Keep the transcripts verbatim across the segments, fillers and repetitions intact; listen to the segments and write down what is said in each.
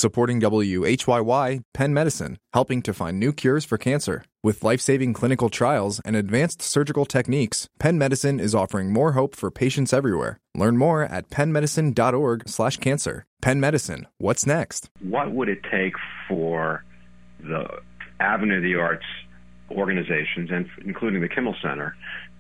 Supporting W H Y Y, Penn Medicine, helping to find new cures for cancer. With life-saving clinical trials and advanced surgical techniques, Penn Medicine is offering more hope for patients everywhere. Learn more at pennmedicine.org slash cancer. Penn Medicine, what's next? What would it take for the Avenue of the Arts organizations, and including the Kimmel Center,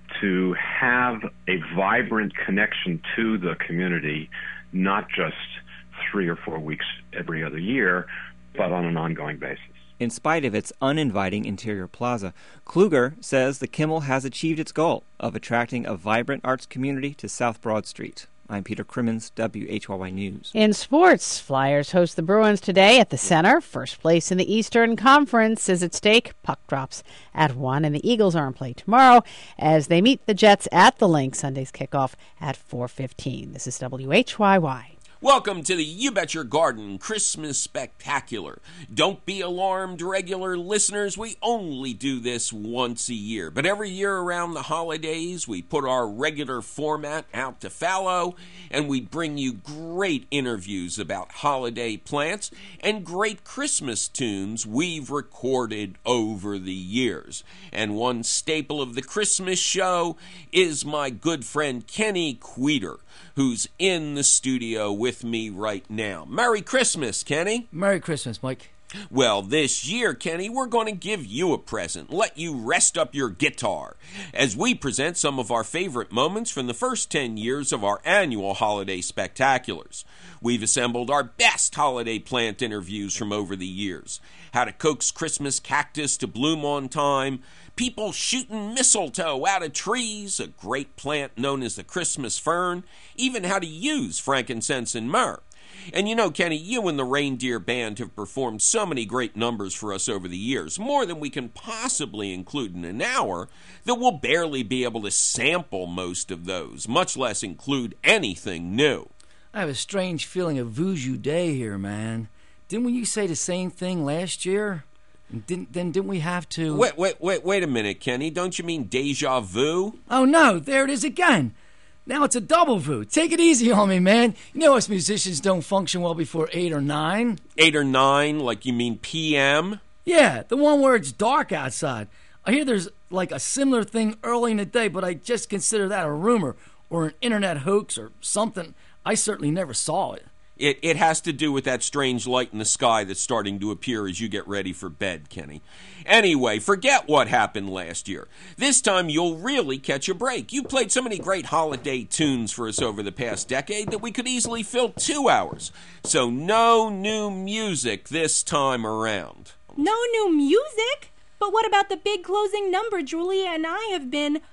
to have a vibrant connection to the community, not just three or four weeks every other year, but on an ongoing basis? In spite of its uninviting interior plaza, Kluger says the Kimmel has achieved its goal of attracting a vibrant arts community to South Broad Street. I'm Peter Crimmins, W H Y Y News. In sports, Flyers host the Bruins today at the Center. First place in the Eastern Conference is at stake. Puck drops at one, and the Eagles are in play tomorrow as they meet the Jets at the Link. Sunday's kickoff at four fifteen. This is W H Y Y. Welcome to the You Bet Your Garden Christmas Spectacular. Don't be alarmed, regular listeners. We only do this once a year. But every year around the holidays, we put our regular format out to fallow, and we bring you great interviews about holiday plants and great Christmas tunes we've recorded over the years. And one staple of the Christmas show is my good friend Kenny Queter, who's in the studio with me right now. Merry Christmas, Kenny. Merry Christmas, Mike. Well, this year, Kenny, we're going to give you a present, let you rest up your guitar, as we present some of our favorite moments from the first ten years of our annual Holiday Spectaculars. We've assembled our best holiday plant interviews from over the years. How to coax Christmas cactus to bloom on time, people shooting mistletoe out of trees, a great plant known as the Christmas fern, even how to use frankincense and myrrh. And you know, Kenny, you and the Reindeer Band have performed so many great numbers for us over the years, more than we can possibly include in an hour, that we'll barely be able to sample most of those, much less include anything new. I have a strange feeling of Voodoo Day here, man. Didn't we say the same thing last year? Didn't, then didn't we have to... Wait, wait, wait, wait a minute, Kenny. Don't you mean deja vu? Oh, no, there it is again. Now it's a double vu. Take it easy on me, man. You know us musicians don't function well before eight or nine. Eight or nine, like you mean P M? Yeah, the one where it's dark outside. I hear there's like a similar thing early in the day, but I just consider that a rumor or an internet hoax or something. I certainly never saw it. It it has to do with that strange light in the sky that's starting to appear as you get ready for bed, Kenny. Anyway, forget what happened last year. This time you'll really catch a break. You played so many great holiday tunes for us over the past decade that we could easily fill two hours. So no new music this time around. No new music? But what about the big closing number Julia and I have been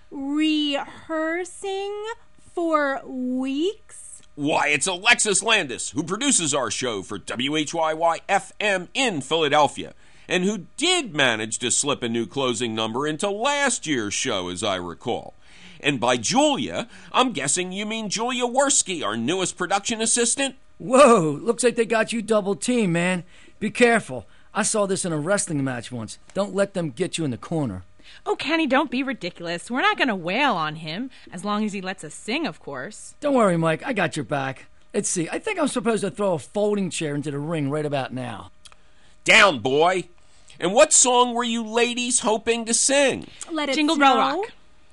rehearsing for weeks? Why, it's Alexis Landis, who produces our show for W H Y Y F M in Philadelphia, and who did manage to slip a new closing number into last year's show, as I recall. And by Julia, I'm guessing you mean Julia Worski, our newest production assistant? Whoa, looks like they got you double-teamed, man. Be careful. I saw this in a wrestling match once. Don't let them get you in the corner. Oh, Kenny, don't be ridiculous. We're not going to wail on him, as long as he lets us sing, of course. Don't worry, Mike. I got your back. Let's see. I think I'm supposed to throw a folding chair into the ring right about now. Down, boy. And what song were you ladies hoping to sing? Let it Jingle snow. Bell Rock.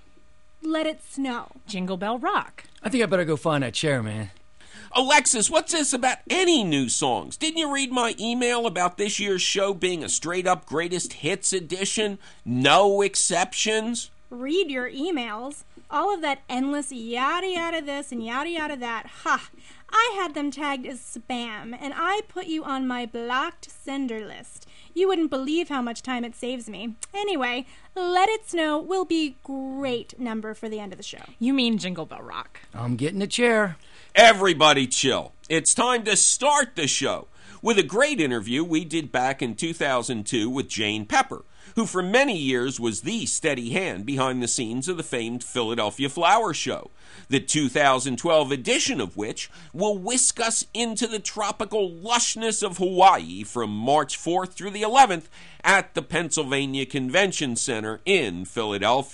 Let it snow. Jingle Bell Rock. I think I better go find that chair, man. Alexis, what's this about any new songs? Didn't you read my email about this year's show being a straight-up greatest hits edition? No exceptions? Read your emails. All of that endless yada yada this and yada yada that. Ha! I had them tagged as spam, and I put you on my blocked sender list. You wouldn't believe how much time it saves me. Anyway, Let It Snow will be great number for the end of the show. You mean Jingle Bell Rock. I'm getting a chair. Everybody chill. It's time to start the show with a great interview we did back in two thousand two with Jane Pepper, who for many years was the steady hand behind the scenes of the famed Philadelphia Flower Show, the two thousand twelve edition of which will whisk us into the tropical lushness of Hawaii from March fourth through the eleventh at the Pennsylvania Convention Center in Philadelphia.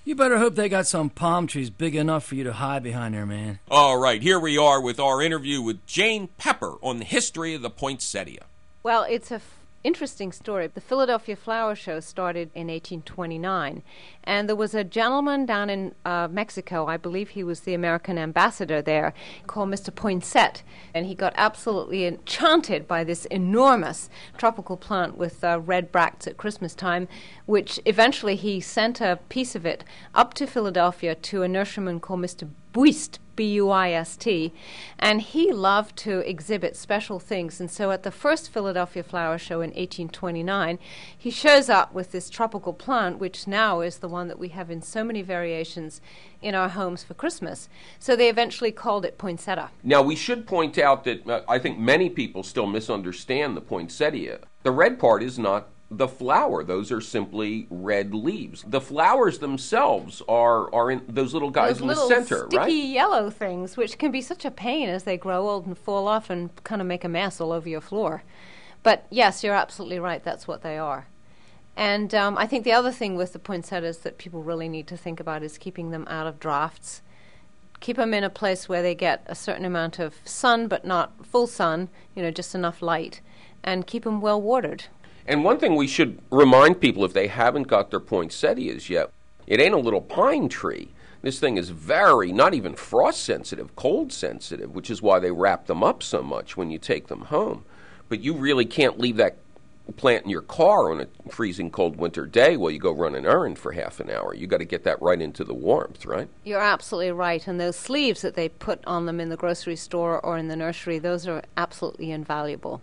You better hope they got some palm trees big enough for you to hide behind there, man. All right, here we are with our interview with Jane Pepper on the history of the poinsettia. Well, it's a f- interesting story. The Philadelphia Flower Show started in eighteen twenty-nine, and there was a gentleman down in uh, Mexico, I believe he was the American ambassador there, called Mister Poinsett, and he got absolutely enchanted by this enormous tropical plant with uh, red bracts at Christmas time, which eventually he sent a piece of it up to Philadelphia to a nurseryman called Mister Buist, B U I S T, and he loved to exhibit special things. And so at the first Philadelphia Flower Show in eighteen twenty-nine, he shows up with this tropical plant, which now is the one that we have in so many variations in our homes for Christmas. So they eventually called it poinsettia. Now, we should point out that uh, I think many people still misunderstand the poinsettia. The red part is not the flower. Those are simply red leaves. The flowers themselves are are in those little guys those in little the center, sticky right? yellow things, which can be such a pain as they grow old and fall off and kind of make a mess all over your floor. But yes, you're absolutely right. That's what they are. And um, I think the other thing with the poinsettias that people really need to think about is keeping them out of drafts. Keep them in a place where they get a certain amount of sun, but not full sun, you know, just enough light, and keep them well watered. And one thing we should remind people, if they haven't got their poinsettias yet, it ain't a little pine tree. This thing is very, not even frost sensitive, cold sensitive, which is why they wrap them up so much when you take them home. But you really can't leave that plant in your car on a freezing cold winter day while you go run an errand for half an hour. You got to get that right into the warmth, right? You're absolutely right. And those sleeves that they put on them in the grocery store or in the nursery, those are absolutely invaluable.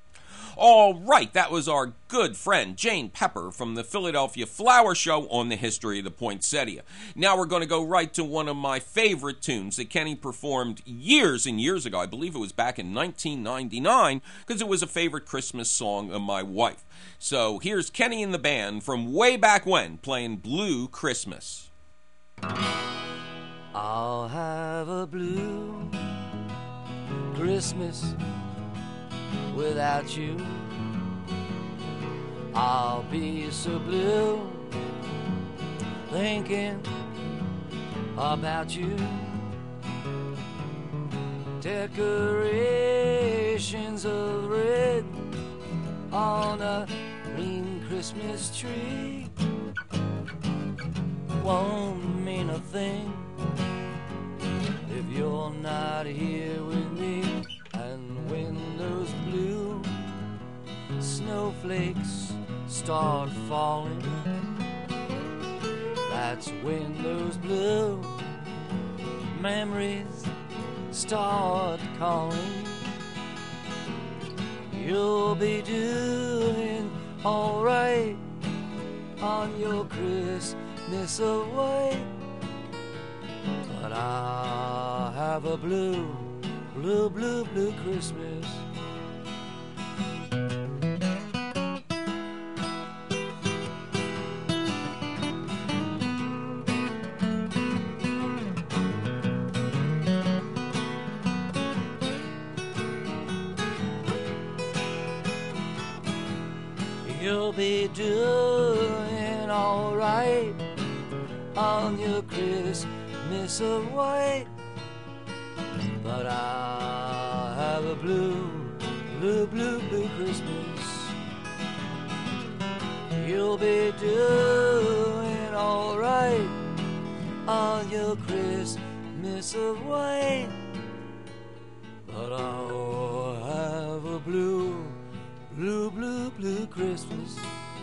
All right, that was our good friend Jane Pepper from the Philadelphia Flower Show on the history of the poinsettia. Now we're going to go right to one of my favorite tunes that Kenny performed years and years ago. I believe it was back in nineteen ninety-nine, because it was a favorite Christmas song of my wife. So here's Kenny and the band from way back when, playing Blue Christmas. I'll have a blue Christmas without you. I'll be so blue thinking about you. Decorations of red on a green Christmas tree won't mean a thing if you're not here with me. And when those blue snowflakes start falling, that's when those blue memories start calling. You'll be doing alright on your Christmas away, but I'll have a blue Blue, blue, blue Christmas. You'll be doing all right on your Christmas away, but I'll have a blue, blue, blue, blue Christmas. You'll be doing all right on your Christmas away, but I'll have a blue, blue, blue, blue Christmas.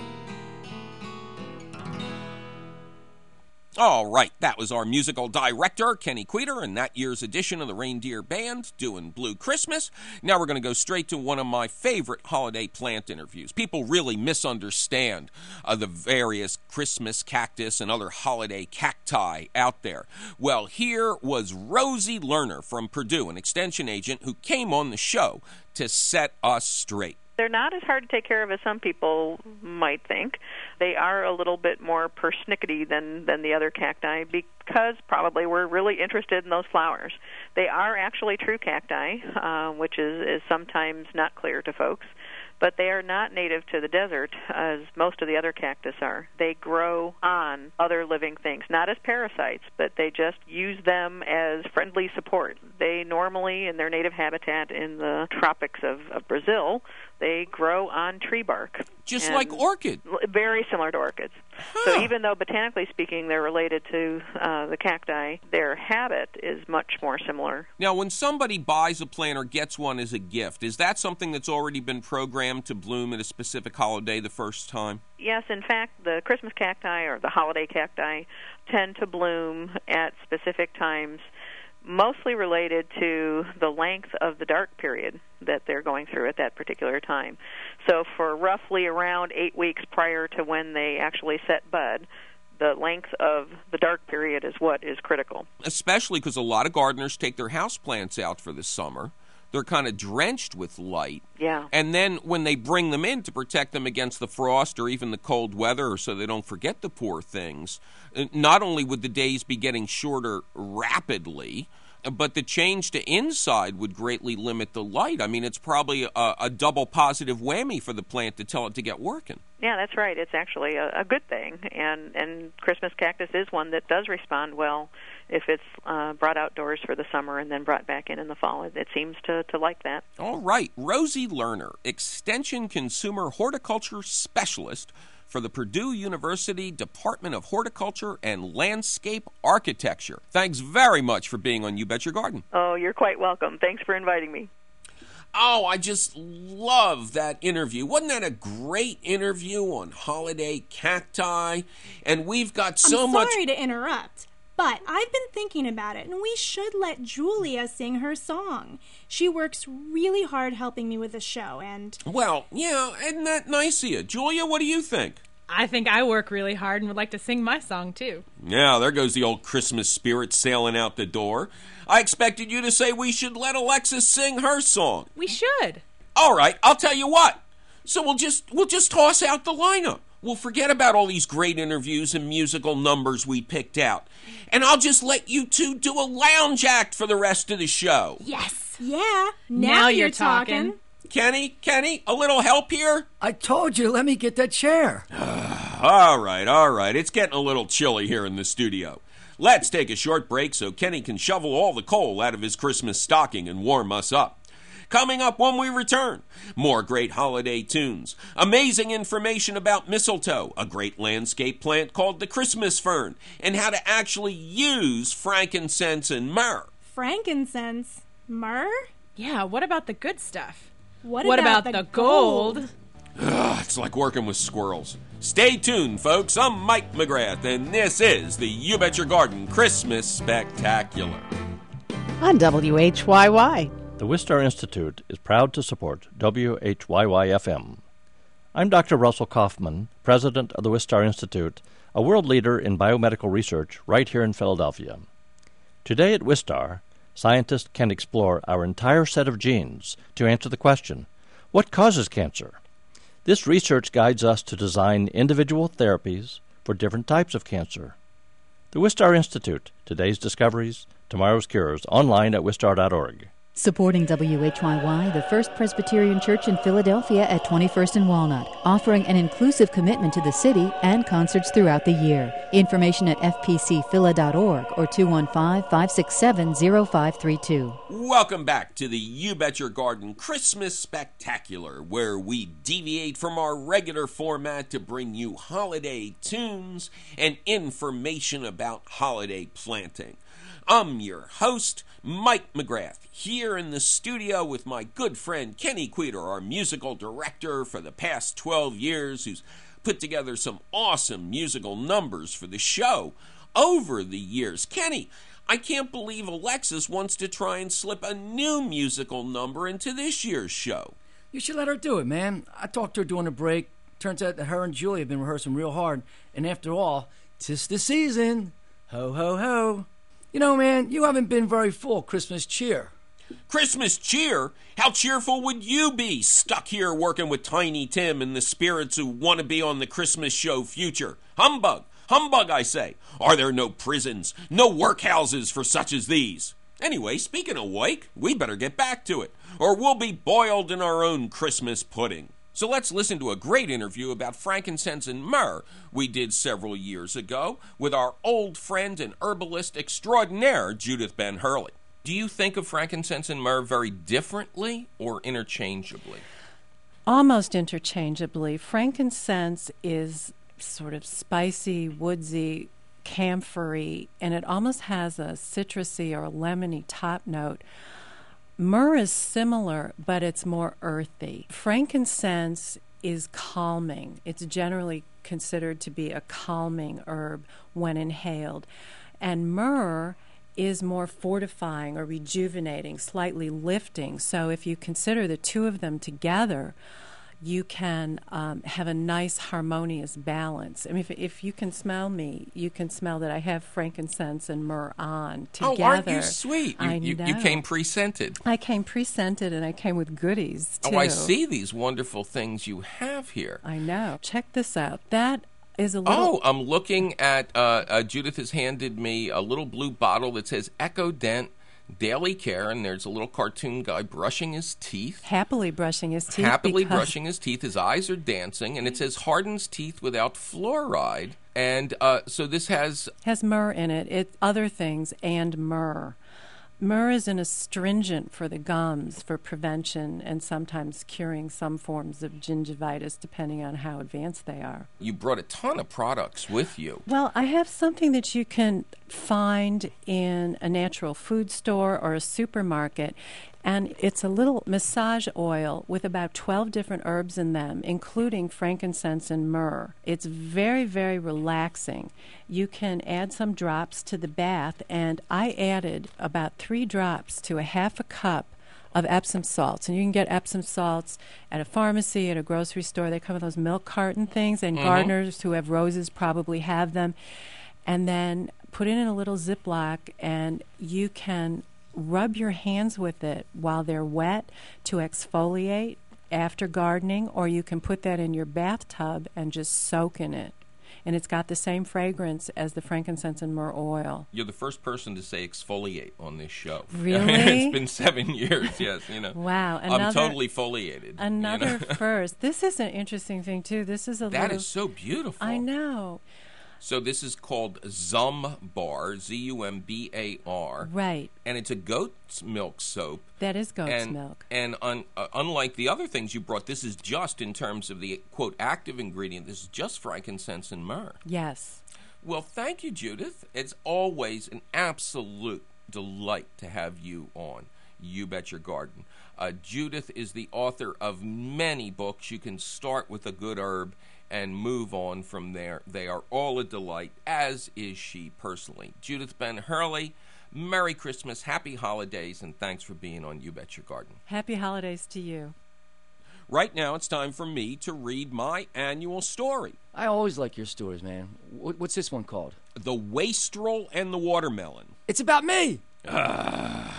All right, that was our musical director, Kenny Queter, in that year's edition of the Reindeer Band, doing Blue Christmas. Now we're going to go straight to one of my favorite holiday plant interviews. People really misunderstand uh, the various Christmas cactus and other holiday cacti out there. Well, here was Rosie Lerner from Purdue, an extension agent who came on the show to set us straight. They're not as hard to take care of as some people might think. They are a little bit more persnickety than, than the other cacti because probably we're really interested in those flowers. They are actually true cacti, uh, which is, is sometimes not clear to folks. but they are not native to the desert as most of the other cactus are. They grow on other living things, not as parasites, but they just use them as friendly support. They normally, in their native habitat in the tropics of, of Brazil, they grow on tree bark. Just And like orchid. Very similar to orchids. Huh. So even though botanically speaking they're related to uh, the cacti, their habit is much more similar. Now, when somebody buys a plant or gets one as a gift, is that something that's already been programmed to bloom at a specific holiday the first time? Yes, in fact, the Christmas cacti or the holiday cacti tend to bloom at specific times, mostly related to the length of the dark period that they're going through at that particular time. So for roughly around eight weeks prior to when they actually set bud, the length of the dark period is what is critical. Especially because a lot of gardeners take their houseplants out for the summer. They're kind of drenched with light. Yeah. And then when they bring them in to protect them against the frost or even the cold weather so they don't forget the poor things, not only would the days be getting shorter rapidly, but the change to inside would greatly limit the light. I mean, it's probably a, a double positive whammy for the plant to tell it to get working. Yeah, that's right. It's actually a, a good thing. And, and Christmas cactus is one that does respond well if it's uh, brought outdoors for the summer and then brought back in in the fall. It, it seems to, to like that. All right. Rosie Lerner, Extension Consumer Horticulture Specialist for the Purdue University Department of Horticulture and Landscape Architecture. Thanks very much for being on You Bet Your Garden. Oh, you're quite welcome. Thanks for inviting me. Oh, I just love that interview. Wasn't that a great interview on holiday cacti? And we've got so I'm much... sorry to interrupt, but I've been thinking about it, and we should let Julia sing her song. She works really hard helping me with the show, and... Well, yeah, isn't that nice of you? Julia, what do you think? I think I work really hard and would like to sing my song, too. Yeah, there goes the old Christmas spirit sailing out the door. I expected you to say we should let Alexis sing her song. We should. All right, I'll tell you what. So we'll just we'll just toss out the lineup. We'll forget about all these great interviews and musical numbers we picked out. And I'll just let you two do a lounge act for the rest of the show. Yes. Yeah, now, Now you're, you're talking. talking. Kenny, Kenny, a little help here? I told you, let me get that chair. All right, all right. It's getting a little chilly here in the studio. Let's take a short break so Kenny can shovel all the coal out of his Christmas stocking and warm us up. Coming up when we return, more great holiday tunes, amazing information about mistletoe, a great landscape plant called the Christmas fern, and how to actually use frankincense and myrrh. Frankincense? Myrrh? Yeah, what about the good stuff? What, What about, about the the gold? Ugh, it's like working with squirrels. Stay tuned, folks. I'm Mike McGrath, and this is the You Bet Your Garden Christmas Spectacular. On W H Y Y. The Wistar Institute is proud to support W H Y Y F M. I'm Doctor Russell Kaufman, president of the Wistar Institute, a world leader in biomedical research right here in Philadelphia. Today at Wistar, scientists can explore our entire set of genes to answer the question, what causes cancer? This research guides us to design individual therapies for different types of cancer. The Wistar Institute, today's discoveries, tomorrow's cures, online at wistar dot org. Supporting W H Y Y, the First Presbyterian Church in Philadelphia at twenty-first and Walnut, offering an inclusive commitment to the city and concerts throughout the year. Information at f p c phila dot org or two one five, five six seven, zero five three two. Welcome back to the You Bet Your Garden Christmas Spectacular, where we deviate from our regular format to bring you holiday tunes and information about holiday planting. I'm your host, Mike McGrath, here in the studio with my good friend Kenny Queter, our musical director for the past twelve years, who's put together some awesome musical numbers for the show over the years. Kenny, I can't believe Alexis wants to try and slip a new musical number into this year's show. You should let her do it, man. I talked to her during the break. Turns out that her and Julie have been rehearsing real hard. And after all, 'tis the season. Ho, ho, ho. You know, man, you haven't been very full Christmas cheer. Christmas cheer? How cheerful would you be stuck here working with Tiny Tim and the spirits who want to be on the Christmas show future? Humbug! Humbug, I say! Are there no prisons, no workhouses for such as these? Anyway, speaking of wake, we better get back to it, or we'll be boiled in our own Christmas pudding. So let's listen to a great interview about frankincense and myrrh we did several years ago with our old friend and herbalist extraordinaire, Judith Ben Hurley. Do you think of frankincense and myrrh very differently or interchangeably? Almost interchangeably. Frankincense is sort of spicy, woodsy, camphory, and it almost has a citrusy or lemony top note. Myrrh is similar, but it's more earthy. Frankincense is calming. It's generally considered to be a calming herb when inhaled. And myrrh is more fortifying or rejuvenating, slightly lifting. So if you consider the two of them together, you can um, have a nice harmonious balance. I mean, if, if you can smell me, you can smell that I have frankincense and myrrh on together. Oh, aren't you sweet? You, I you, know. you came pre-scented. I came pre-scented, and I came with goodies, too. Oh, I see these wonderful things you have here. I know. Check this out. That is a little... Oh, I'm looking at, uh, uh, Judith has handed me a little blue bottle that says Echo Dent Daily Care, and there's a little cartoon guy brushing his teeth. Happily brushing his teeth. Happily brushing his teeth. His eyes are dancing, and it says hardens teeth without fluoride. And uh, so this has... Has myrrh in it. It other things and myrrh. Myrrh is an astringent for the gums for prevention and sometimes curing some forms of gingivitis, depending on how advanced they are. You brought a ton of products with you. Well, I have something that you can find in a natural food store or a supermarket, and it's a little massage oil with about twelve different herbs in them, including frankincense and myrrh. It's very, very relaxing. You can add some drops to the bath, and I added about three drops to a half a cup of Epsom salts. And you can get Epsom salts at a pharmacy, at a grocery store. They come with those milk carton things, and mm-hmm. gardeners who have roses probably have them. And then put it in a little Ziploc, and you can rub your hands with it while they're wet to exfoliate after gardening, or you can put that in your bathtub and just soak in it. And it's got the same fragrance as the frankincense and myrrh oil. You're the first person to say exfoliate on this show. Really? It's been seven years, yes. You know. Wow. Another, I'm totally foliated. Another you know? first. This is an interesting thing, too. This is a That little, is so beautiful. I know. So this is called Zumbar, Z U M B A R. Right. And it's a goat's milk soap. That is goat's and, milk. And un, uh, unlike the other things you brought, this is just in terms of the, quote, active ingredient, this is just frankincense and myrrh. Yes. Well, thank you, Judith. It's always an absolute delight to have you on You Bet Your Garden. Uh, Judith is the author of many books. You can start with a good herb and move on from there. They are all a delight, as is she personally. Judith Ben Hurley, Merry Christmas, Happy Holidays, and thanks for being on You Bet Your Garden. Happy Holidays to you. Right now, it's time for me to read my annual story. I always like your stories, man. What's this one called? The Wastrel and the Watermelon. It's about me! Ah.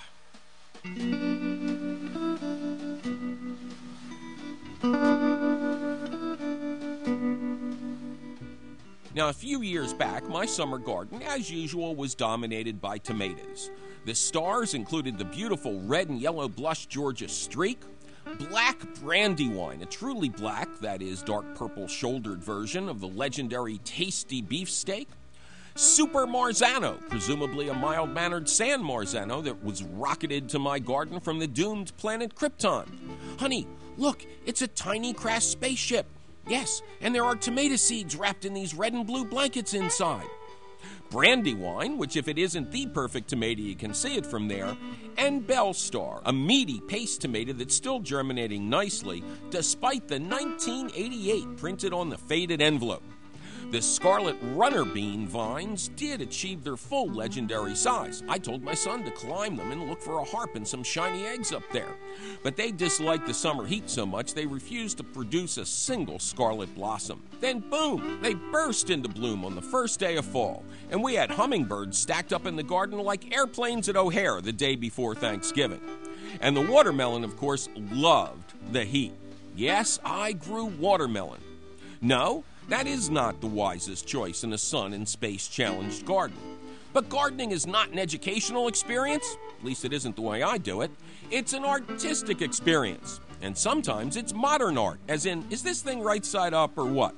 Now, a few years back, my summer garden, as usual, was dominated by tomatoes. The stars included the beautiful red and yellow blush Georgia streak, black Brandywine, a truly black, that is, dark purple shouldered version of the legendary tasty beefsteak, Super Marzano, presumably a mild-mannered San Marzano that was rocketed to my garden from the doomed planet Krypton. Honey, look, it's a tiny crass spaceship. Yes, and there are tomato seeds wrapped in these red and blue blankets inside. Brandywine, which if it isn't the perfect tomato, you can see it from there, and Bellstar, a meaty paste tomato that's still germinating nicely, despite the nineteen eighty-eight printed on the faded envelope. The Scarlet Runner Bean vines did achieve their full legendary size. I told my son to climb them and look for a harp and some shiny eggs up there. But they disliked the summer heat so much they refused to produce a single scarlet blossom. Then boom, they burst into bloom on the first day of fall. And we had hummingbirds stacked up in the garden like airplanes at O'Hare the day before Thanksgiving. And the watermelon, of course, loved the heat. Yes, I grew watermelon. No, that is not the wisest choice in a sun and space-challenged garden. But gardening is not an educational experience. At least it isn't the way I do it. It's an artistic experience. And sometimes it's modern art, as in, is this thing right side up or what?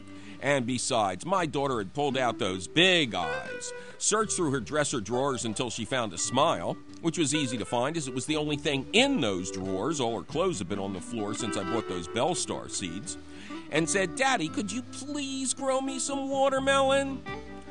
And besides, my daughter had pulled out those big eyes, searched through her dresser drawers until she found a smile, which was easy to find as it was the only thing in those drawers. All her clothes have been on the floor since I bought those Bellstar seeds, and said, "Daddy, could you please grow me some watermelon?"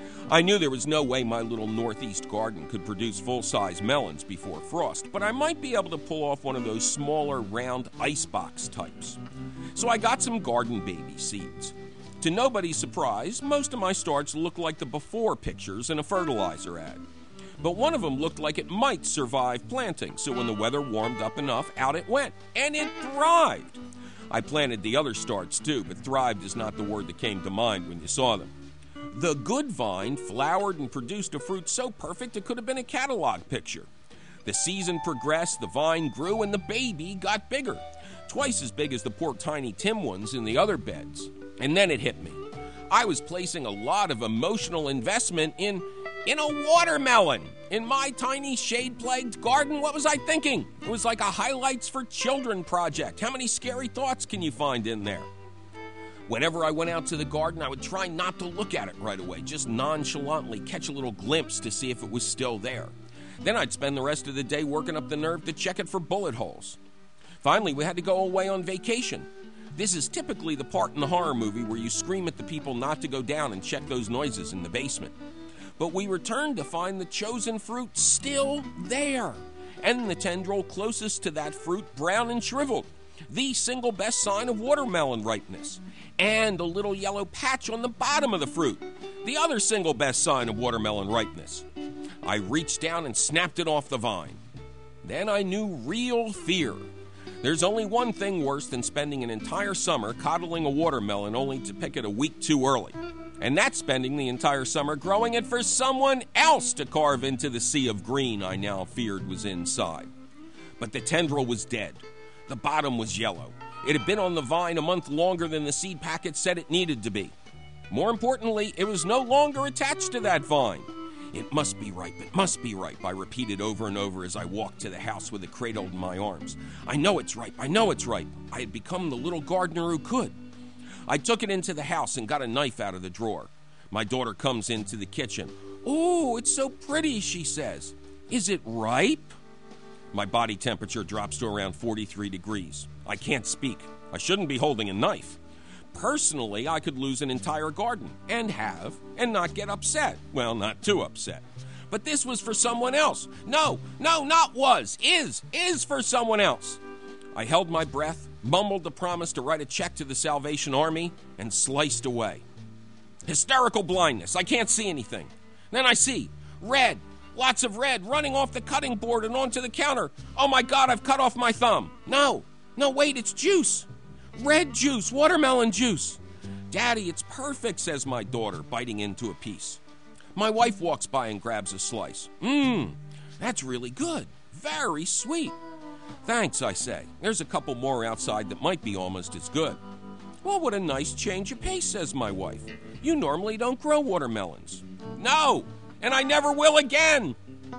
I knew there was no way my little northeast garden could produce full-size melons before frost, but I might be able to pull off one of those smaller, round icebox types. So I got some garden baby seeds. To nobody's surprise, most of my starts looked like the before pictures in a fertilizer ad. But one of them looked like it might survive planting, so when the weather warmed up enough, out it went. And it thrived! I planted the other starts too, but thrived is not the word that came to mind when you saw them. The good vine flowered and produced a fruit so perfect it could have been a catalog picture. The season progressed, the vine grew, and the baby got bigger. Twice as big as the poor Tiny Tim ones in the other beds. And then it hit me. I was placing a lot of emotional investment in, in a watermelon. In my tiny shade-plagued garden, what was I thinking? It was like a Highlights for Children project. How many scary thoughts can you find in there? Whenever I went out to the garden, I would try not to look at it right away, just nonchalantly catch a little glimpse to see if it was still there. Then I'd spend the rest of the day working up the nerve to check it for bullet holes. Finally, we had to go away on vacation. This is typically the part in the horror movie where you scream at the people not to go down and check those noises in the basement. But we returned to find the chosen fruit still there, and the tendril closest to that fruit brown and shriveled, the single best sign of watermelon ripeness, and a little yellow patch on the bottom of the fruit, the other single best sign of watermelon ripeness. I reached down and snapped it off the vine. Then I knew real fear. There's only one thing worse than spending an entire summer coddling a watermelon only to pick it a week too early. And that's spending the entire summer growing it for someone else to carve into the sea of green I now feared was inside. But the tendril was dead. The bottom was yellow. It had been on the vine a month longer than the seed packet said it needed to be. More importantly, it was no longer attached to that vine. It must be ripe, it must be ripe, I repeated over and over as I walked to the house with it cradled in my arms. I know it's ripe, I know it's ripe. I had become the little gardener who could. I took it into the house and got a knife out of the drawer. My daughter comes into the kitchen. "Oh, it's so pretty," she says. "Is it ripe?" My body temperature drops to around forty-three degrees. I can't speak. I shouldn't be holding a knife. Personally, I could lose an entire garden, and have, and not get upset. Well, not too upset. But this was for someone else. No, no, not was, is, is for someone else. I held my breath, mumbled the promise to write a check to the Salvation Army, and sliced away. Hysterical blindness. I can't see anything. Then I see red, lots of red running off the cutting board and onto the counter. Oh my God, I've cut off my thumb. No, no, wait, it's juice. Red juice, watermelon juice. "Daddy, it's perfect," says my daughter, biting into a piece. My wife walks by and grabs a slice. Mmm, that's really good. Very sweet. "Thanks," I say. "There's a couple more outside that might be almost as good." "Well, what a nice change of pace," says my wife. "You normally don't grow watermelons." "No, and I never will again."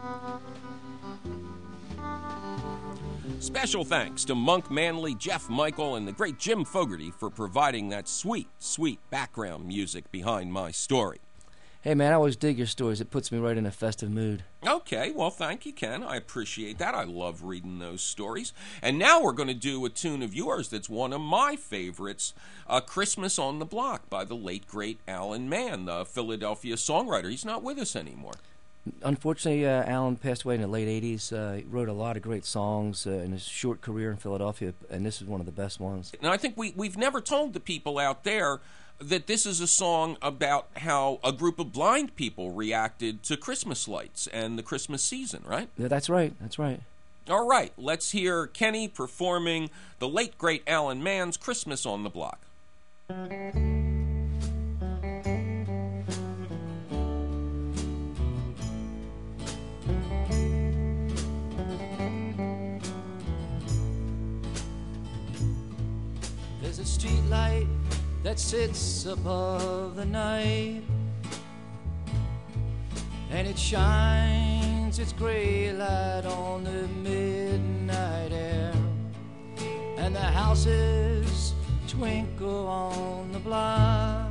Special thanks to Monk Manley, Jeff Michael, and the great Jim Fogarty for providing that sweet, sweet background music behind my story. Hey, man, I always dig your stories. It puts me right in a festive mood. Okay, well, thank you, Ken. I appreciate that. I love reading those stories. And now we're going to do a tune of yours that's one of my favorites, uh, Christmas on the Block by the late, great Alan Mann, the Philadelphia songwriter. He's not with us anymore. Unfortunately, uh, Alan passed away in the late eighties. Uh, he wrote a lot of great songs uh, in his short career in Philadelphia, and this is one of the best ones. And I think we, we've never told the people out there that this is a song about how a group of blind people reacted to Christmas lights and the Christmas season, right? Yeah, that's right. That's right. All right, let's hear Kenny performing the late, great Alan Mann's Christmas on the Block. There's a street light that sits above the night, and it shines its gray light on the midnight air, and and the houses twinkle on the block.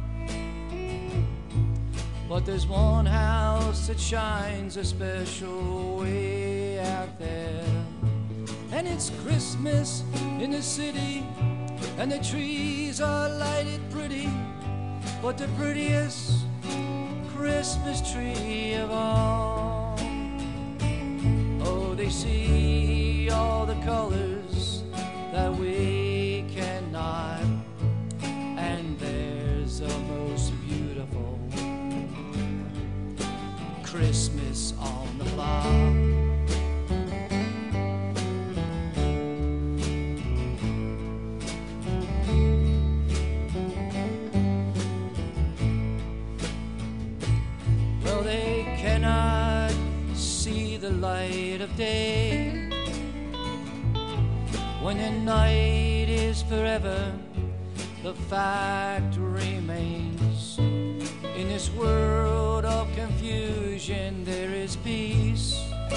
But there's one house that shines a special way out there, and it's Christmas in the city, and the trees are lighted pretty, but the prettiest Christmas tree of all, oh, they see all the colors that we cannot, and there's the most beautiful Christmas on the block. Well, they cannot see the light of day when the night is forever. The fact remains, in this world of confusion there is peace.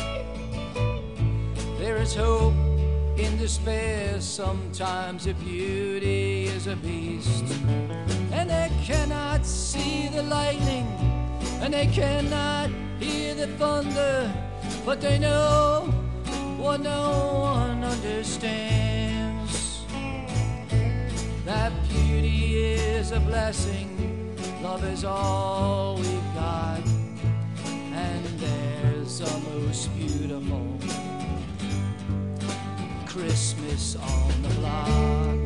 There is hope in despair. Sometimes the beauty is a beast, and they cannot see the lightning, and they cannot hear the thunder, but they know what no one understands, that beauty is a blessing, love is all we've got, and there's the most beautiful Christmas on the block.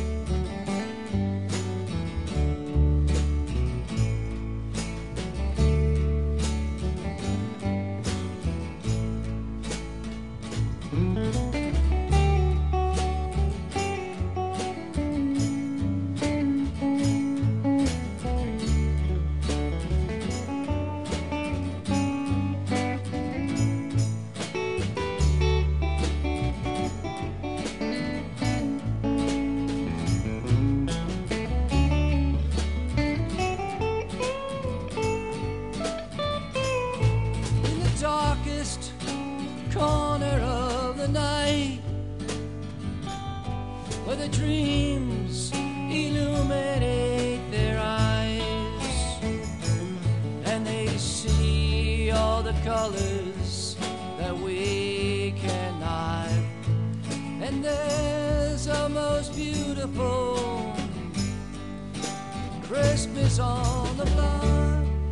Corner of the night, where the dreams illuminate their eyes, and they see all the colors that we cannot, and there's a most beautiful Christmas on the block.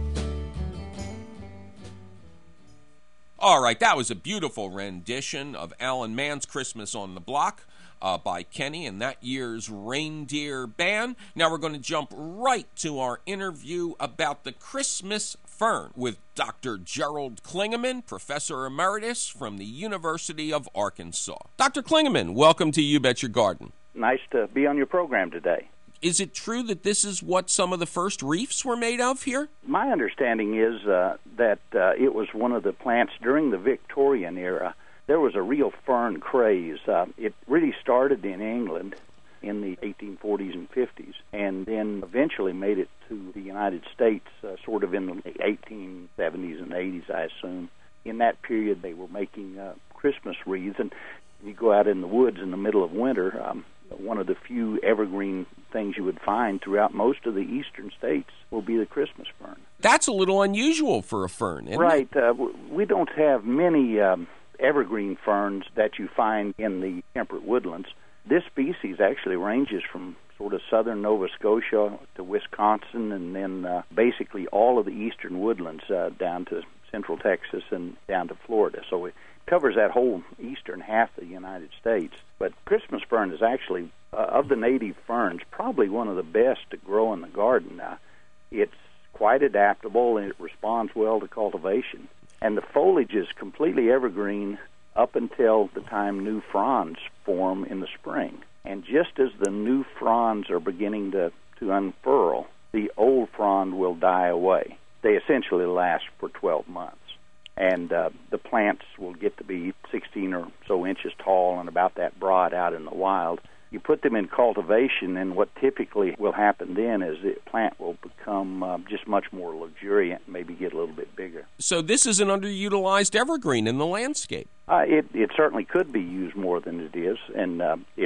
All right, that was a beautiful rendition of Alan Mann's Christmas on the Block uh, by Kenny and that year's Reindeer Band. Now we're going to jump right to our interview about the Christmas fern with Doctor Gerald Klingeman, Professor Emeritus from the University of Arkansas. Doctor Klingeman, welcome to You Bet Your Garden. Nice to be on your program today. Is it true that this is what some of the first wreaths were made of here? My understanding is uh, that uh, it was one of the plants during the Victorian era. There was a real fern craze. Uh, it really started in England in the eighteen forties and fifties, and then eventually made it to the United States uh, sort of in the eighteen seventies and eighties, I assume. In that period, they were making uh, Christmas wreaths, and you go out in the woods in the middle of winter, um, one of the few evergreen things you would find throughout most of the eastern states will be the Christmas fern. That's a little unusual for a fern, isn't right. it? Uh, we don't have many um, evergreen ferns that you find in the temperate woodlands. This species actually ranges from sort of southern Nova Scotia to Wisconsin, and then uh, basically all of the eastern woodlands uh, down to central Texas and down to Florida. So it covers that whole eastern half of the United States. But Christmas fern is actually, uh, of the native ferns, probably one of the best to grow in the garden. Uh, it's quite adaptable, and it responds well to cultivation. And the foliage is completely evergreen up until the time new fronds form in the spring. And just as the new fronds are beginning to, to unfurl, the old frond will die away. They essentially last for twelve months. And uh, the plants will get to be sixteen or so inches tall and about that broad out in the wild. You put them in cultivation, and what typically will happen then is the plant will become uh, just much more luxuriant and maybe get a little bit bigger. So this is an underutilized evergreen in the landscape. Uh, it, it certainly could be used more than it is, and uh, it's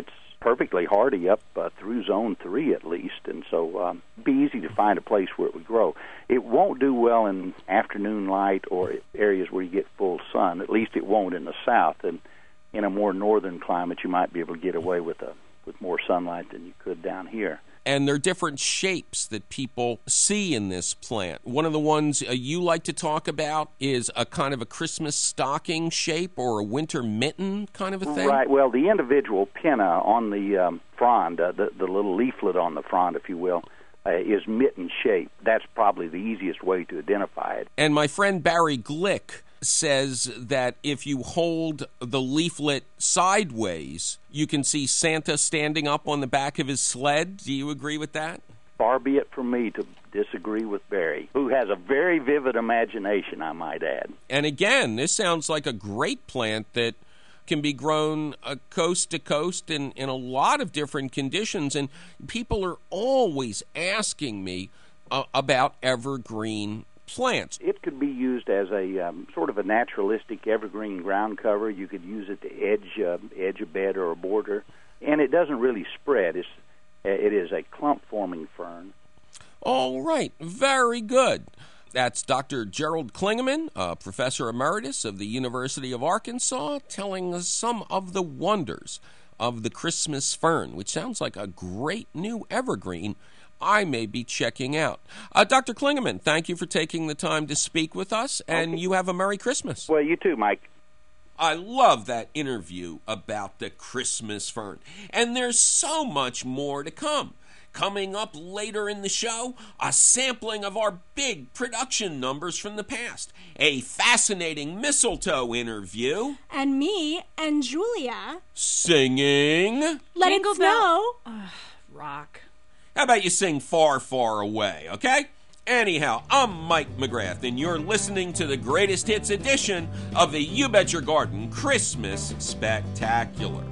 perfectly hardy up uh, through zone three at least, and so um, it'd be easy to find a place where it would grow. It won't do well in afternoon light or areas where you get full sun. At least it won't in the south. And in a more northern climate, you might be able to get away with a with more sunlight than you could down here. And there are different shapes that people see in this plant. One of the ones uh, you like to talk about is a kind of a Christmas stocking shape or a winter mitten kind of a thing? Right. Well, the individual pinna on the um, frond, uh, the, the little leaflet on the frond, if you will, uh, is mitten shaped. That's probably the easiest way to identify it. And my friend Barry Glick says that if you hold the leaflet sideways, you can see Santa standing up on the back of his sled. Do you agree with that? Far be it from me to disagree with Barry, who has a very vivid imagination, I might add. And again, this sounds like a great plant that can be grown uh, coast to coast in, in a lot of different conditions. And people are always asking me uh, about evergreen plants. It could be used as a um, sort of a naturalistic evergreen ground cover. You could use it to edge uh, edge a bed or a border, and it doesn't really spread. It's, it is a clump-forming fern. All right, very good. That's Doctor Gerald Klingemann, uh, Professor Emeritus of the University of Arkansas, telling us some of the wonders of the Christmas fern, which sounds like a great new evergreen I may be checking out. Uh, Doctor Klingemann, thank you for taking the time to speak with us, and okay. You have a Merry Christmas. Well, you too, Mike. I love that interview about the Christmas fern, and there's so much more to come. Coming up later in the show, a sampling of our big production numbers from the past, a fascinating mistletoe interview, and me and Julia singing Let Jingle It Snow. Uh, rock. How about you sing Far, Far Away, okay? Anyhow, I'm Mike McGrath, and you're listening to the greatest hits edition of the You Bet Your Garden Christmas Spectacular.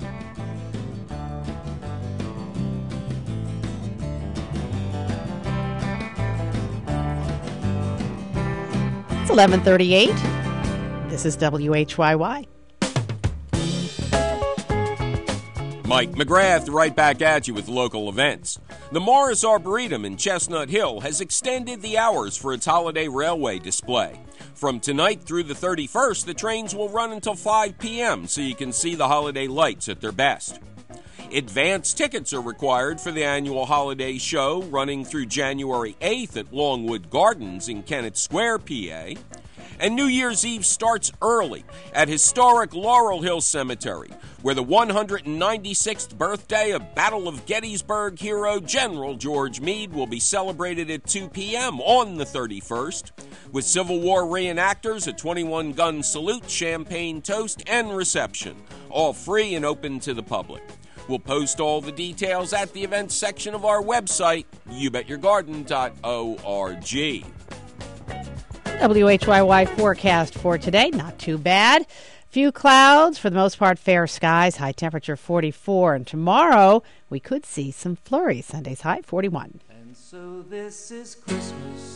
It's eleven thirty-eight. This is W H Y Y. Mike McGrath right back at you with local events. The Morris Arboretum in Chestnut Hill has extended the hours for its holiday railway display. From tonight through the thirty-first, the trains will run until five p.m. so you can see the holiday lights at their best. Advance tickets are required for the annual holiday show running through January eighth at Longwood Gardens in Kennett Square, P A. And New Year's Eve starts early at historic Laurel Hill Cemetery, where the one hundred ninety-sixth birthday of Battle of Gettysburg hero General George Meade will be celebrated at two p.m. on the thirty-first, with Civil War reenactors, a twenty-one gun salute, champagne toast, and reception, all free and open to the public. We'll post all the details at the events section of our website, you bet your garden dot org. W H Y Y forecast for today, not too bad. Few clouds, for the most part fair skies, high temperature forty-four. And tomorrow we could see some flurries. Sunday's high forty-one. And so this is Christmas.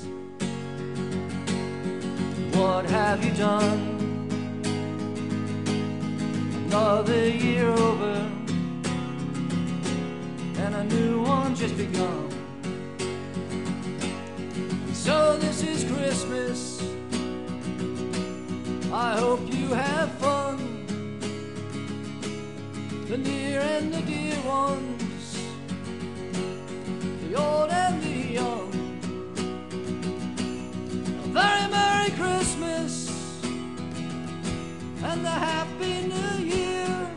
What have you done? Another year over, and a new one just begun. So this is Christmas. I hope you have fun. The near and the dear ones, the old and the young. A very Merry Christmas and a Happy New Year.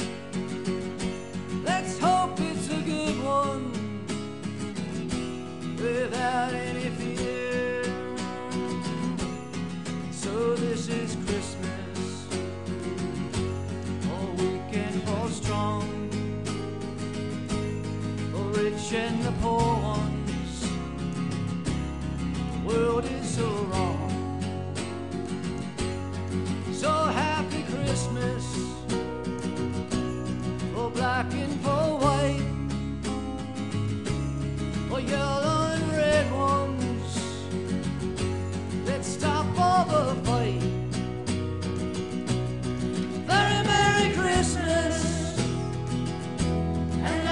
Let's hope it's a good one without any fear. So this is Christmas, all weak and all strong, the rich and the poor ones. The world is so wrong. So happy Christmas, for black and for white, for yellow and red ones. Let's stop all the fight. Very Merry Christmas and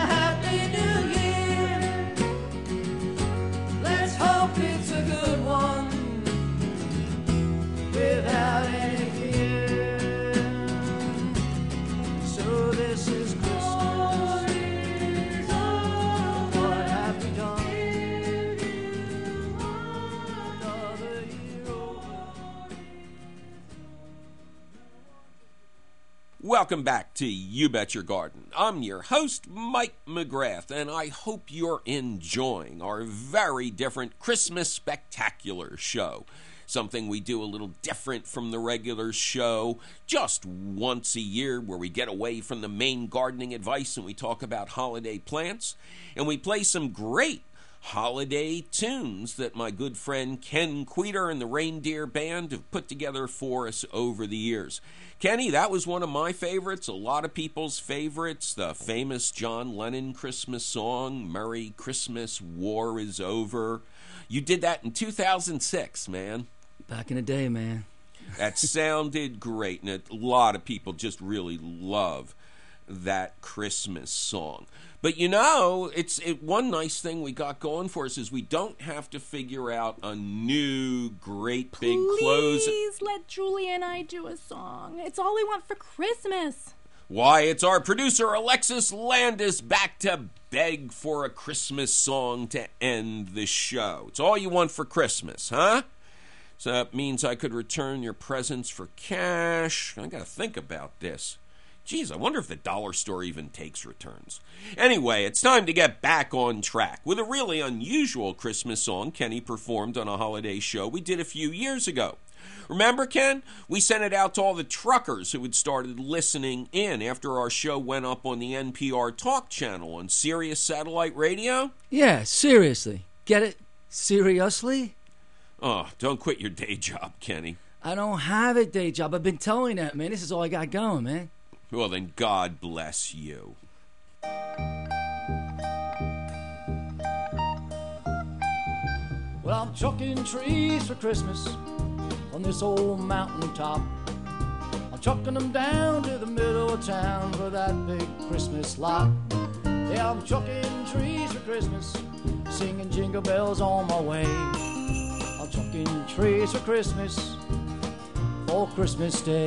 welcome back to You Bet Your Garden. I'm your host, Mike McGrath, and I hope you're enjoying our very different Christmas Spectacular show. Something we do a little different from the regular show, just once a year, where we get away from the main gardening advice and we talk about holiday plants, and we play some great holiday tunes that my good friend Ken Queter and the Reindeer Band have put together for us over the years. Kenny, that was one of my favorites, a lot of people's favorites, the famous John Lennon Christmas song, Merry Christmas, War is Over. You did that in two thousand six, man. Back in the day, man. That sounded great, and a lot of people just really love that Christmas song. But you know, it's it, one nice thing we got going for us is we don't have to figure out a new great big close. Please let Julie and I do a song. It's all we want for Christmas. Why, it's our producer Alexis Landis back to beg for a Christmas song to end the show. It's all you want for Christmas, huh? So that means I could return your presents for cash. I gotta think about this. Geez, I wonder if the dollar store even takes returns. Anyway, it's time to get back on track with a really unusual Christmas song Kenny performed on a holiday show we did a few years ago. Remember, Ken? We sent it out to all the truckers who had started listening in after our show went up on the N P R Talk channel on Sirius Satellite Radio. Yeah, seriously. Get it? Seriously? Oh, don't quit your day job, Kenny. I don't have a day job. I've been telling that, man. This is all I got going, man. Well, then God bless you. Well, I'm chucking trees for Christmas on this old mountaintop. I'm chucking them down to the middle of town for that big Christmas lot. Yeah, I'm chucking trees for Christmas, singing jingle bells on my way. I'm chucking trees for Christmas for Christmas Day.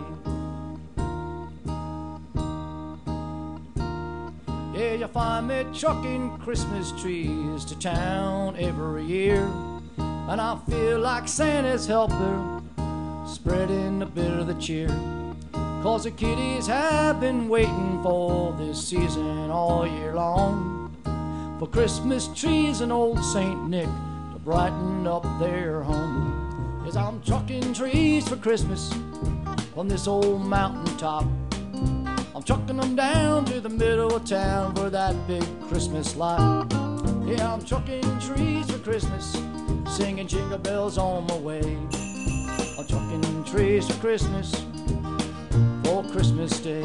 Yeah, you find me chucking Christmas trees to town every year, and I feel like Santa's helper, spreading a bit of the cheer. Cause the kiddies have been waiting for this season all year long, for Christmas trees and old Saint Nick to brighten up their home. As I'm chucking trees for Christmas on this old mountaintop, I'm chucking them down to the middle of town for that big Christmas lot. Yeah, I'm chucking trees for Christmas, singing jingle bells on my way. I'm chucking trees for Christmas for Christmas Day.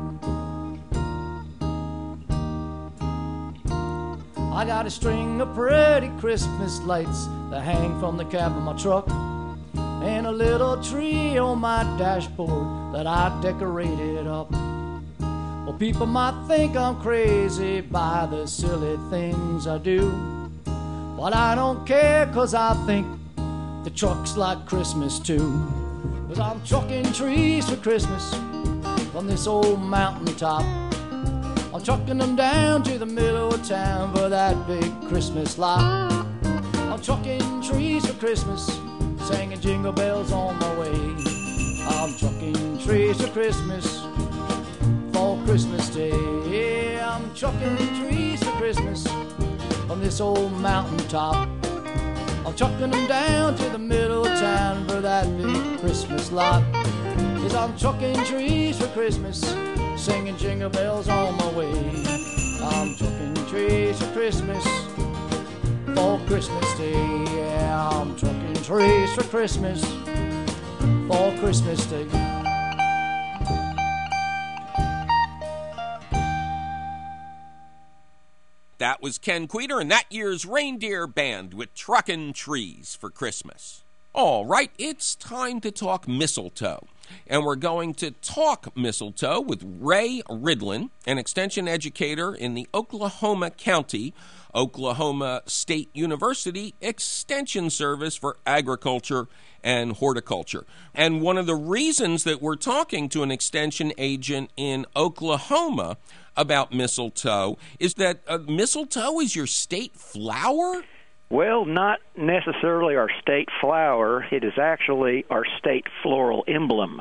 I got a string of pretty Christmas lights that hang from the cab of my truck, and a little tree on my dashboard that I decorated up. Well, people might think I'm crazy by the silly things I do, but I don't care, cause I think the truck's like Christmas too. Cause I'm chucking trees for Christmas from this old mountaintop. I'm chucking them down to the middle of town for that big Christmas lot. I'm chucking trees for Christmas, singing jingle bells on my way. I'm chucking trees for Christmas for Christmas Day. Yeah, I'm chucking trees for Christmas on this old mountaintop. I'm chucking them down to the middle of town for that big Christmas lot. Yes, I'm chucking trees for Christmas, singing jingle bells on my way. I'm chucking trees for Christmas for Christmas Day. Yeah, I'm chucking trees for Christmas for Christmas Day. That was Ken Queter and that year's Reindeer Band with Truckin' Trees for Christmas. All right, it's time to talk mistletoe. And we're going to talk mistletoe with Ray Ridlin, an extension educator in the Oklahoma County, Oklahoma State University Extension Service for Agriculture and Horticulture. And one of the reasons that we're talking to an extension agent in Oklahoma about mistletoe is that uh, mistletoe is your state flower? Well, not necessarily our state flower. It is actually our state floral emblem.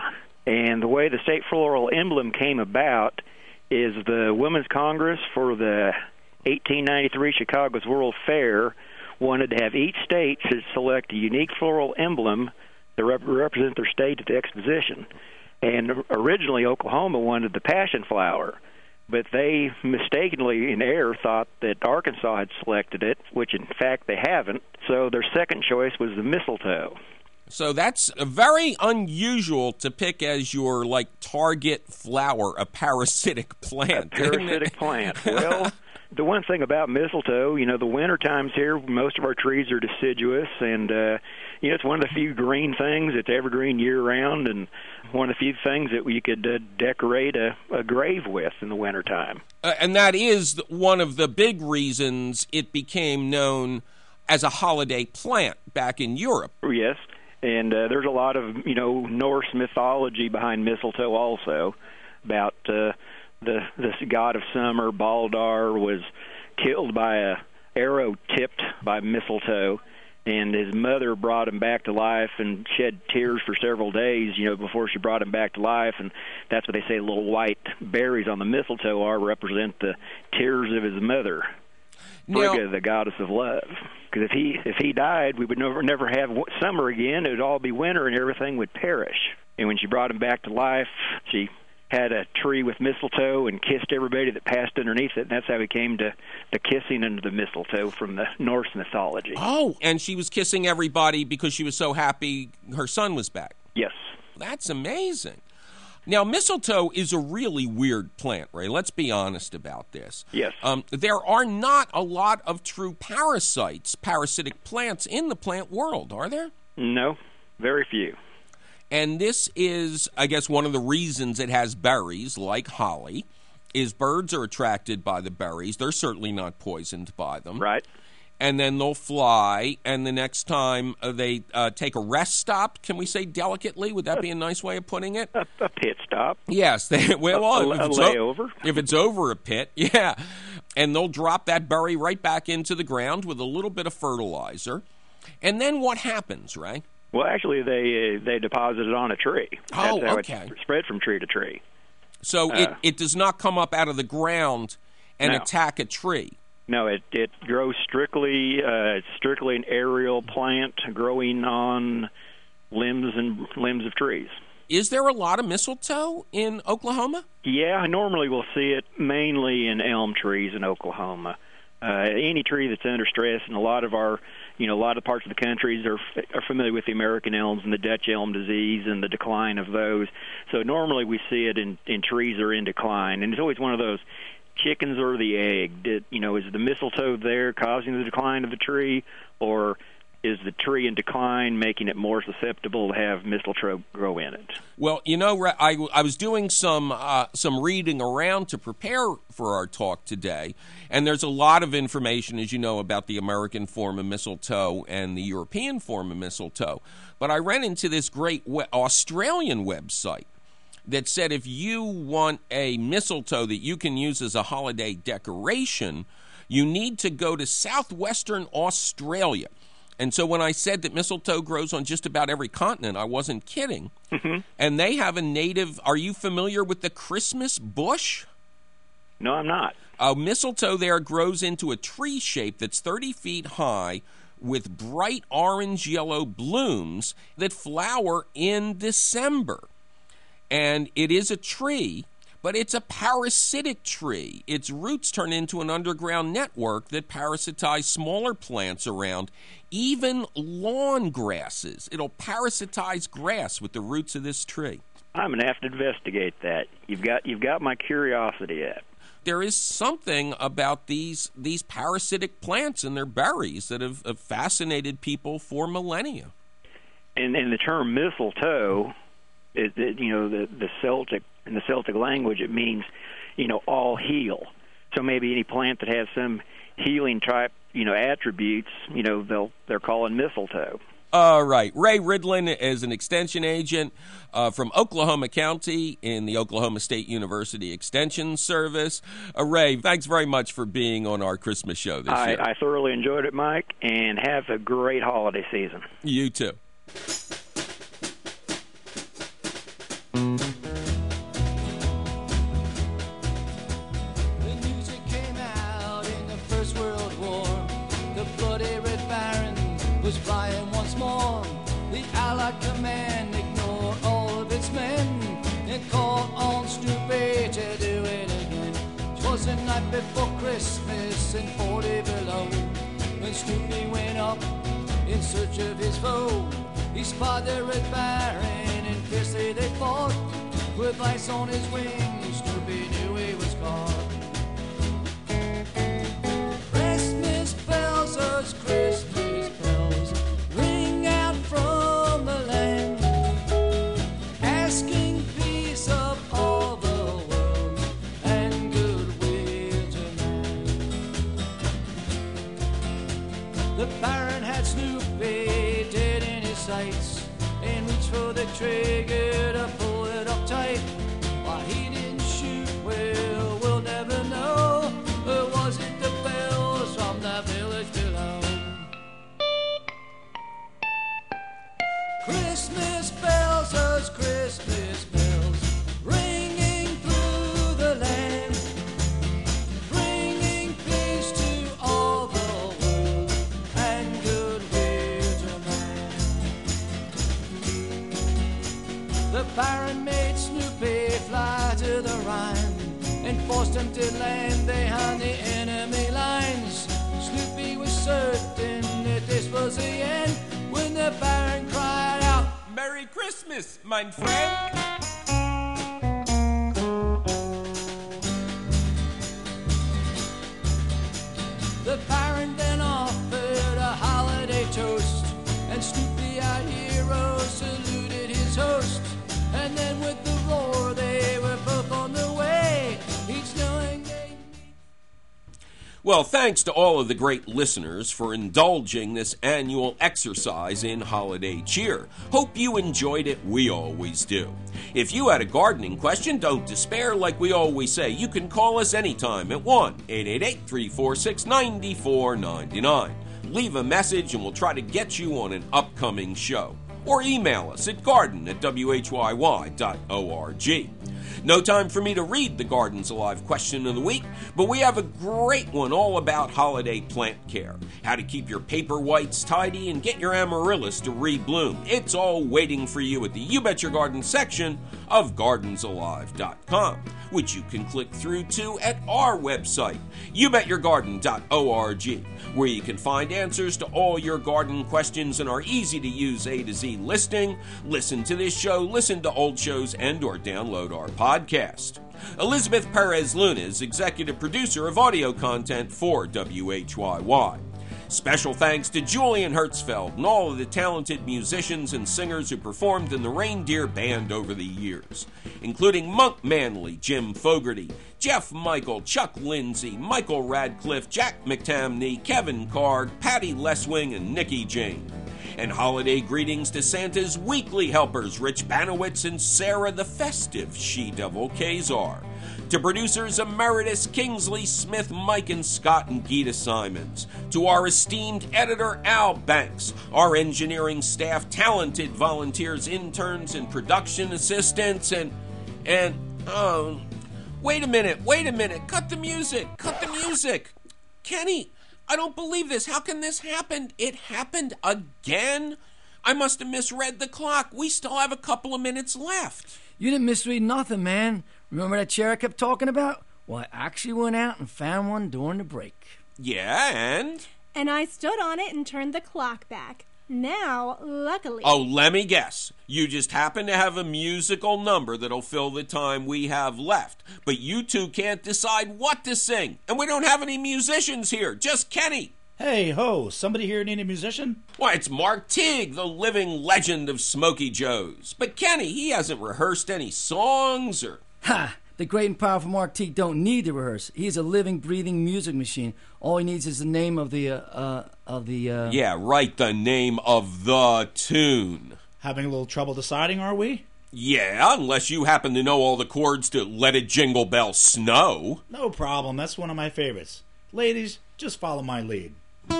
And the way the state floral emblem came about is the Women's Congress for the eighteen ninety-three Chicago's World Fair wanted to have each state to select a unique floral emblem to rep- represent their state at the exposition. And originally Oklahoma wanted the passion flower, but they mistakenly, in error, thought that Arkansas had selected it, which in fact they haven't. So their second choice was the mistletoe. So that's very unusual to pick as your, like, target flower, a parasitic plant. A parasitic plant. Well, the one thing about mistletoe, you know, the winter times here, most of our trees are deciduous, and, uh, you know, it's one of the few green things that's evergreen year-round, and one of the few things that you could uh, decorate a, a grave with in the wintertime. Uh, and that is one of the big reasons it became known as a holiday plant back in Europe. Yes. And uh, there's a lot of, you know, Norse mythology behind mistletoe also, about uh, the this god of summer, Baldar, was killed by a arrow tipped by mistletoe, and his mother brought him back to life and shed tears for several days, you know, before she brought him back to life. And that's what they say little white berries on the mistletoe are, represent the tears of his mother. Frigga, the goddess of love. Because if he if he died, we would never never have summer again. It would all be winter, and everything would perish. And when she brought him back to life, she had a tree with mistletoe and kissed everybody that passed underneath it. And that's how he came to the kissing under the mistletoe from the Norse mythology. Oh, and she was kissing everybody because she was so happy her son was back. Yes. That's amazing. Now, mistletoe is a really weird plant, Ray. Let's be honest about this. Yes. Um, there are not a lot of true parasites, parasitic plants in the plant world, are there? No, very few. And this is, I guess, one of the reasons it has berries, like holly, is birds are attracted by the berries. They're certainly not poisoned by them. Right. And then they'll fly, and the next time uh, they uh, take a rest stop, can we say delicately? Would that be a nice way of putting it? A, a pit stop. Yes. They, well, a, if a it's layover. O- if it's over a pit, yeah. And they'll drop that berry right back into the ground with a little bit of fertilizer. And then what happens, Ray? Well, actually, they uh, they deposit it on a tree. Oh, That's how okay. It's spread from tree to tree. So uh, it, it does not come up out of the ground and no. attack a tree. No, it it grows strictly uh, it's strictly an aerial plant growing on limbs and limbs of trees. Is there a lot of mistletoe in Oklahoma? Yeah, normally we'll see it mainly in elm trees in Oklahoma. Uh, any tree that's under stress, and a lot of our, you know, a lot of parts of the countries are are familiar with the American elms and the Dutch elm disease and the decline of those. So normally we see it in in trees that are in decline, and it's always one of those. Chickens or the egg? Did, you know, is the mistletoe there causing the decline of the tree, or is the tree in decline making it more susceptible to have mistletoe grow in it? Well, you know, I, I was doing some uh, some reading around to prepare for our talk today, and there's a lot of information, as you know, about the American form of mistletoe and the European form of mistletoe. But I ran into this great we- Australian website that said if you want a mistletoe that you can use as a holiday decoration, you need to go to southwestern Australia. And so when I said that mistletoe grows on just about every continent, I wasn't kidding. Mm-hmm. And they have a native, are you familiar with the Christmas bush? No, I'm not. A mistletoe there grows into a tree shape that's thirty feet high with bright orange-yellow blooms that flower in December. And it is a tree, but it's a parasitic tree. Its roots turn into an underground network that parasitize smaller plants around, even lawn grasses. It'll parasitize grass with the roots of this tree. I'm going to have to investigate that. You've got you've got my curiosity yet. There is something about these these parasitic plants and their berries that have, have fascinated people for millennia. And, and the term mistletoe, it, it, you know, the, the Celtic in the Celtic language, it means, you know, all heal. So maybe any plant that has some healing type, you know, attributes, you know, they'll they're calling mistletoe. All right. Ray Ridlin is an extension agent uh, from Oklahoma County in the Oklahoma State University Extension Service. Uh, Ray, thanks very much for being on our Christmas show this I, year. I thoroughly enjoyed it, Mike, and have a great holiday season. You too. was flying once more. The Allied command ignored all of its men and called on Snoopy to do it again. 'Twas the night before Christmas in forty below, when Snoopy went up in search of his foe. He spotted the Red Baron and fiercely they fought. With ice on his wings, Snoopy knew he was caught. Christmas bells, those Christmas bells, ring out from the land, asking peace of all the world and goodwill to man. The Baron had Snoopy dead in his sights and reached for the trigger to pull it up tight. Why he didn't shoot, well, we'll never know. Or was it the bells from the village below? Christmas bells, those Christmas bells, ringing through the land, bringing peace to all the world and goodwill to man. The Baron made Snoopy fly to the Rhine and forced him to land behind the enemy lines. Snoopy was certain that this was the end when the Baron cried out, Merry Christmas, mein friend. The Baron then offered a holiday toast, and Snoopy, our hero, saluted his host. And then with the roar, they were both on their way, each knowing they... Well, thanks to all of the great listeners for indulging this annual exercise in holiday cheer. Hope you enjoyed it. We always do. If you had a gardening question, don't despair. Like we always say, you can call us anytime at one eight eight eight, three four six, nine four nine nine. Leave a message and we'll try to get you on an upcoming show. Or email us at garden at w h y y dot org. No time for me to read the Gardens Alive question of the week, but we have a great one all about holiday plant care. How to keep your paper whites tidy and get your amaryllis to rebloom. It's all waiting for you at the You Bet Your Garden section of gardens alive dot com, which you can click through to at our website, you bet your garden dot org, where you can find answers to all your garden questions in our easy-to-use A to Z listing. Listen to this show, listen to old shows, and or download our podcast. Elizabeth Perez Luna is executive producer of audio content for W H Y Y. Special thanks to Julian Hertzfeld and all of the talented musicians and singers who performed in the Reindeer Band over the years, including Monk Manley, Jim Fogarty, Jeff Michael, Chuck Lindsay, Michael Radcliffe, Jack McTamney, Kevin Card, Patty Leswing, and Nikki Jane. And holiday greetings to Santa's weekly helpers, Rich Banowitz and Sarah the Festive She-Devil Kazar. To producers Emeritus Kingsley Smith, Mike and Scott, and Gita Simons. To our esteemed editor Al Banks. Our engineering staff, talented volunteers, interns, and production assistants. And, and, oh, wait a minute, wait a minute. Cut the music, cut the music. Kenny, I don't believe this. How can this happen? It happened again? I must have misread the clock. We still have a couple of minutes left. You didn't misread nothing, man. Remember that chair I kept talking about? Well, I actually went out and found one during the break. Yeah, and? And I stood on it and turned the clock back. Now, luckily... Oh, let me guess. You just happen to have a musical number that'll fill the time we have left. But you two can't decide what to sing. And we don't have any musicians here, just Kenny. Hey, ho, somebody here need a musician? Why, it's Mark Teague, the living legend of Smokey Joe's. But Kenny, he hasn't rehearsed any songs or... Ha! The great and powerful Mark Teague don't need to rehearse. He's a living, breathing music machine. All he needs is the name of the, uh, uh of the, uh... Yeah, right, the name of the tune. Having a little trouble deciding, are we? Yeah, unless you happen to know all the chords to Let It Jingle Bell Snow. No problem, that's one of my favorites. Ladies, just follow my lead.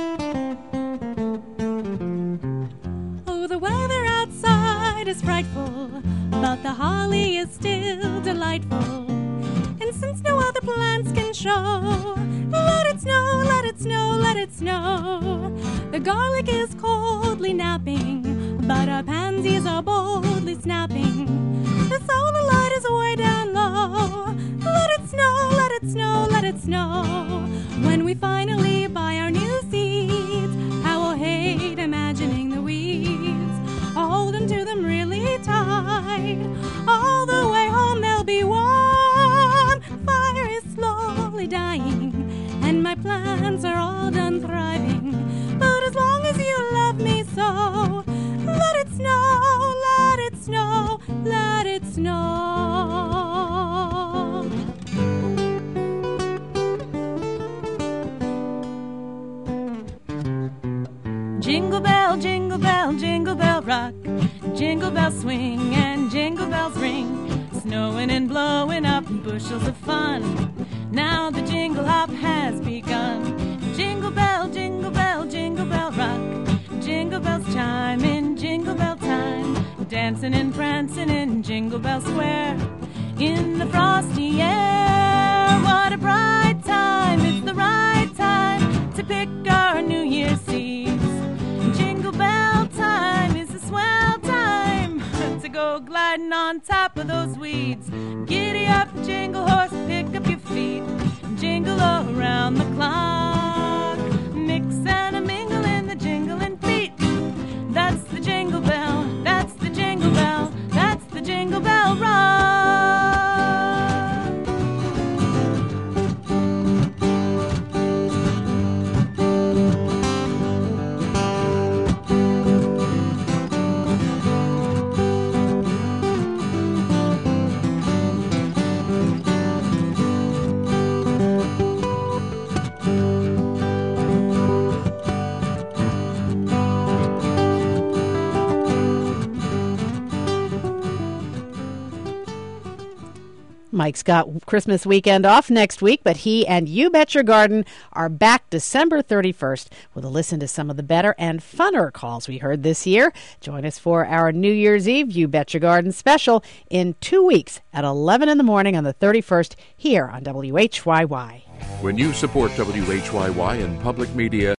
Oh, the weather outside is frightful, but the holly is still delightful. And since no other plants can show, let it snow, let it snow, let it snow. The garlic is coldly napping, but our pansies are boldly snapping. The solar light is way down low. Let it snow, let it snow, let it snow. When we finally buy our new seeds, I will hate imagining the weeds. I'll hold on to them really tight. All the way home they'll be warm. Fire is slowly dying, and my plants are all done thriving. But as long as you love me so, let it snow, let it snow, let it snow. Jingle bell, jingle bell, jingle bell rock. Jingle bells swing and jingle bells ring. Snowing and blowing up bushels of fun. Now the jingle hop has begun. Jingle bell, jingle bell, jingle bell rock. Jingle bells chime in jingle bell time. Dancing and prancing in Jingle Bell Square. In the frosty air, what a bright time. It's the right time to pick our New Year's seeds. Jingle bell time is a swell time to go gliding on top of those weeds. Giddy up, jingle horse, pick up your feet. Jingle around the clock. Mix and a mingle in the jingling feet. That's the jingle bell, that's the jingle bell, that's the jingle bell rock. Mike's got Christmas weekend off next week, but he and You Bet Your Garden are back December thirty-first with a listen to some of the better and funner calls we heard this year. Join us for our New Year's Eve You Bet Your Garden special in two weeks at eleven in the morning on the thirty-first here on W H Y Y. When you support W H Y Y and public media,